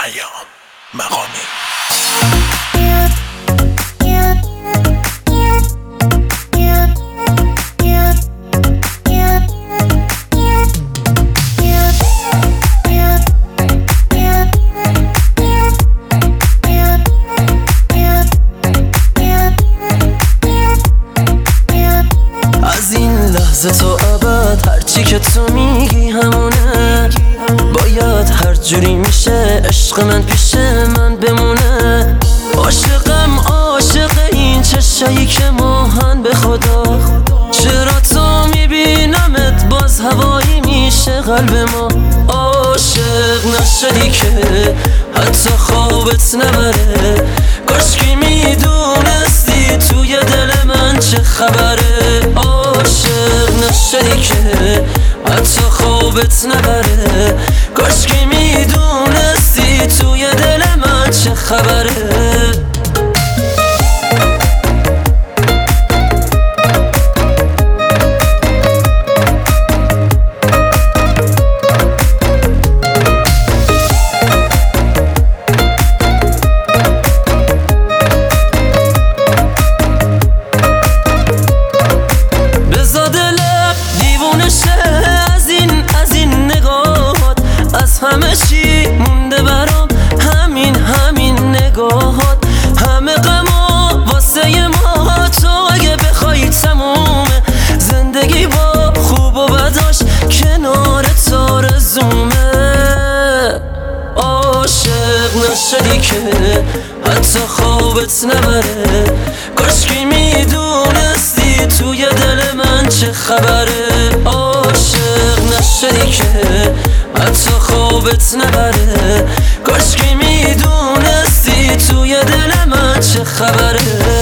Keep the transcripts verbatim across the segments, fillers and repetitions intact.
پیام مقامی. از این لحظه تا ابد هرچی که تو میگی همونه، باید هر جوری میشه عشق من پیش من بمونه. عاشقم عاشق این چشایی که ماهن به خدا، چرا تو میبینمت باز هوایی میشه قلب ما. عاشق نشدی که حتی خوابت نبره، کاشکی میدونستی توی دل من چه خبره. عاشق نشدی که حتی خوابت نبره، کاشکی میدونستی توی دل من چه خبره. از این از این نگاهات، از همه چی مونده برام همین همین نگاهات. همه غما واسه ما، تو اگه بخوای تمومه. زندگی با خوب و بداش کنار آرزومه. عاشق نشدی که حتی خوابت نبره، کاشکی میدونستی توی دل من چه خبره. عاشق نشدی که حتی خوابت نبره، کاشکی میدونستی توی دل من چه خبره.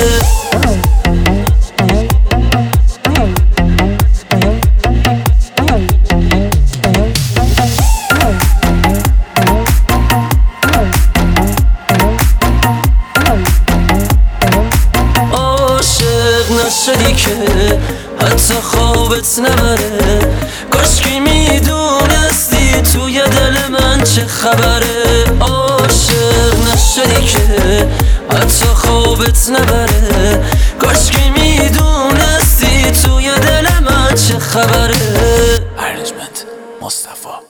نشدی که حتی خوابت نبره، کاشکی میدونستی توی دل من چه خبره. عاشق نشدی که حتی خوابت نبره، کاشکی میدونستی توی دل من چه خبره. ارنجمنت مصطفی.